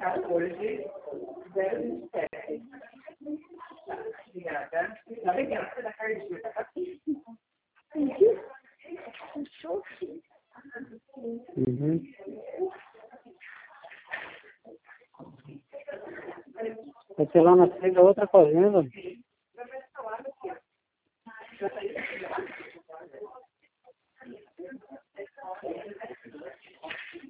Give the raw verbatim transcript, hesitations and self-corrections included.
quatorze, zero vinte e sete. Obrigada. Obrigada da Cardinha. Uhum. Vai ter lá na frente da outra fazenda.